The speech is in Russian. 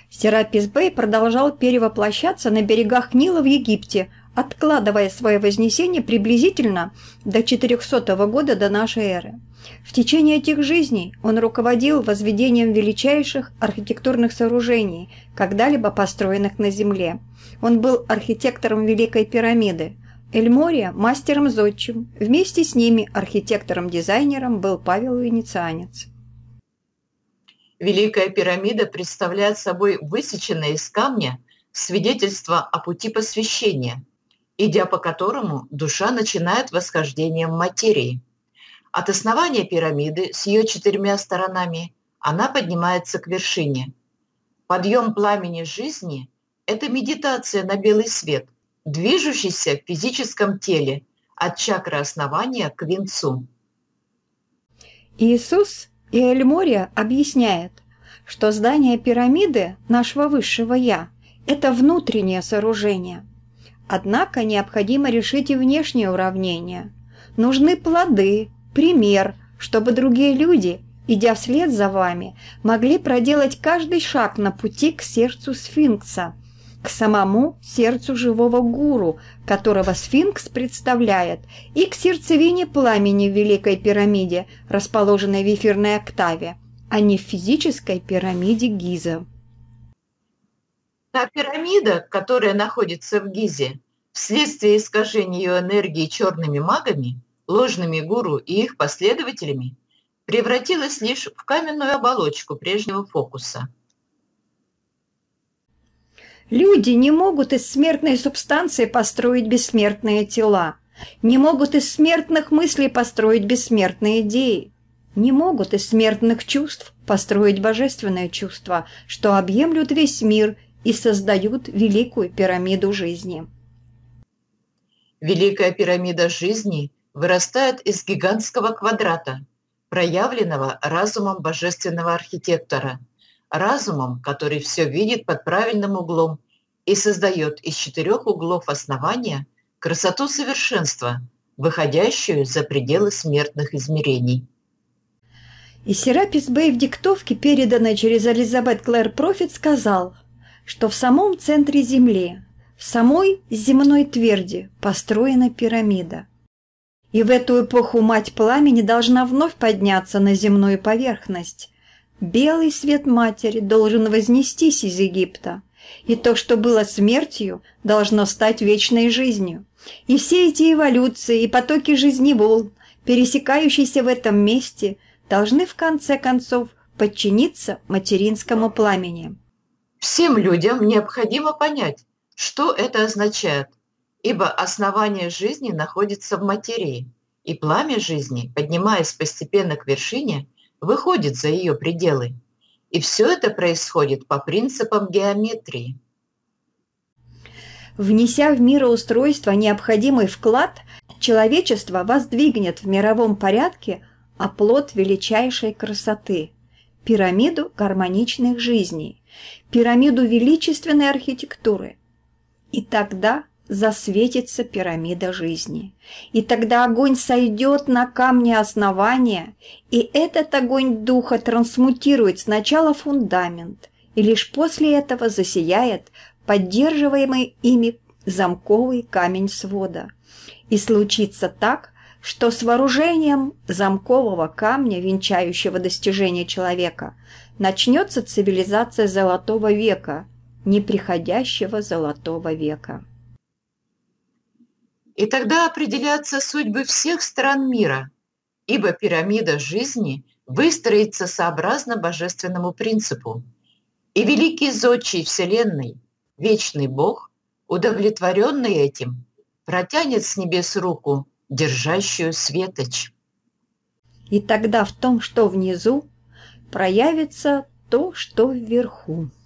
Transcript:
Серапис Бey продолжал перевоплощаться на берегах Нила в Египте, откладывая свое вознесение приблизительно до 400 года до нашей эры. В течение этих жизней он руководил возведением величайших архитектурных сооружений, когда-либо построенных на Земле. Он был архитектором Великой пирамиды, Эль-Мория – мастером зодчим. Вместе с ними архитектором-дизайнером был Павел Венецианец. Великая пирамида представляет собой высеченное из камня свидетельство о пути посвящения, идя по которому душа начинает восхождением материи. От основания пирамиды с ее 4 сторонами она поднимается к вершине. Подъем пламени жизни – это медитация на белый свет, движущийся в физическом теле от чакры основания к венцу. Иисус и Эль-Мория объясняет, что здание пирамиды нашего высшего «Я» – это внутреннее сооружение. Однако необходимо решить и внешнее уравнение. Нужны плоды, пример, чтобы другие люди, идя вслед за вами, могли проделать каждый шаг на пути к сердцу сфинкса, к самому сердцу живого гуру, которого сфинкс представляет, и к сердцевине пламени в Великой пирамиде, расположенной в эфирной октаве, а не в физической пирамиде Гиза. Та пирамида, которая находится в Гизе, вследствие искажения ее энергии черными магами, ложными гуру и их последователями, превратилась лишь в каменную оболочку прежнего фокуса. Люди не могут из смертной субстанции построить бессмертные тела, не могут из смертных мыслей построить бессмертные идеи, не могут из смертных чувств построить божественное чувство, что объемлют весь мир и создают великую пирамиду жизни. Великая пирамида жизни вырастает из гигантского квадрата, проявленного разумом божественного архитектора, разумом, который все видит под правильным углом и создает из 4 углов основания красоту совершенства, выходящую за пределы смертных измерений. И Серапис Бey в диктовке, переданной через Элизабет Клэр Профит, сказал, что в самом центре Земли, в самой земной тверди построена пирамида. И в эту эпоху Мать Пламени должна вновь подняться на земную поверхность. Белый свет Матери должен вознестись из Египта, и то, что было смертью, должно стать вечной жизнью. И все эти эволюции и потоки жизни волн, пересекающиеся в этом месте, должны в конце концов подчиниться материнскому пламени. Всем людям необходимо понять, что это означает, ибо основание жизни находится в материи, и пламя жизни, поднимаясь постепенно к вершине, выходит за ее пределы. И все это происходит по принципам геометрии. Внеся в мироустройство необходимый вклад, человечество воздвигнет в мировом порядке оплот величайшей красоты – пирамиду гармоничных жизней, пирамиду величественной архитектуры. И тогда засветится пирамида жизни. И тогда огонь сойдет на камни основания, и этот огонь духа трансмутирует сначала фундамент, и лишь после этого засияет поддерживаемый ими замковый камень свода. И случится так, что с вооружением замкового камня, венчающего достижения человека, начнется цивилизация Золотого века, неприходящего Золотого века. И тогда определятся судьбы всех стран мира, ибо пирамида жизни выстроится сообразно божественному принципу. И великий зодчий Вселенной, вечный Бог, удовлетворенный этим, протянет с небес руку, держащую светоч. И тогда в том, что внизу, проявится то, что вверху.